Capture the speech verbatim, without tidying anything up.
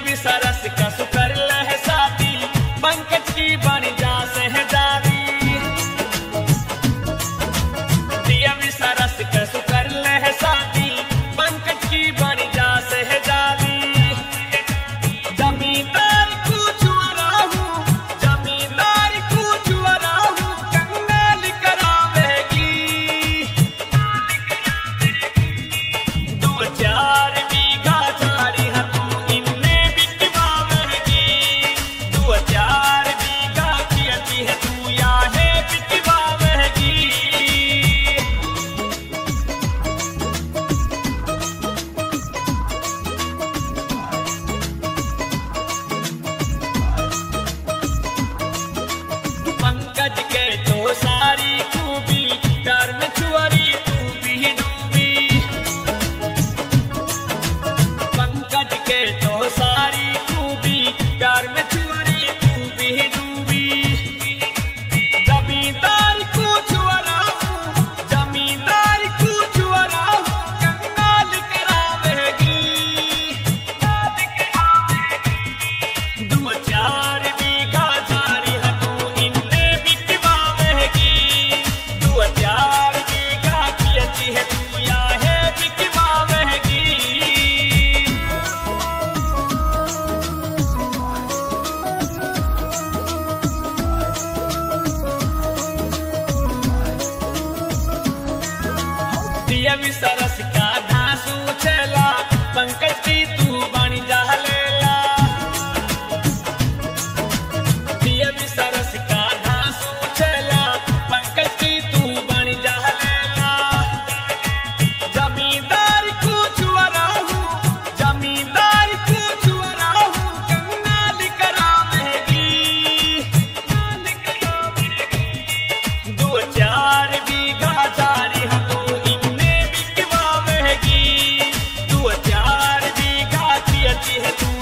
भी सरस का सुकर लह शादी पंकज की बन जा सहजादी दिया भी सरस का सुकर लह शादी पंकज की बन जा सहजादी जमींदार को छुआ हूँ जमींदार को छुआ हूँ कंगाल करावेगी दो चार बीघा झाड़ी तू इनने बिकवावेगी दो चार बीघा खेती है तू याहे बिकवावेगी पंकज के तो सारी खूबी प्यार में छुआरी तू भी डूबी पंकज के तो सारी खूबी प्यार में छुआरी तू भी डूबी जमींदार को छुआ हूँ जमींदार को छुआ हूँ कंगाल करावेगी दो चार बीघा झाड़ी तू इनने बिकवावेगी दो चार बीघा खेती है तू याहे बिकवावेगी दिया भी सरस का धांसू छेला पंकज की तू बन जा लेला दिया भी सरस का धांसू छेला पंकज की तू बन जा लेला जमींदार को छुआ हूँ जमींदार को छुआ हूँ कंगाल करावेगी दो चार बीघा झाड़ी तू इनने बिकवावेगी दो चार बीघा खेती है तू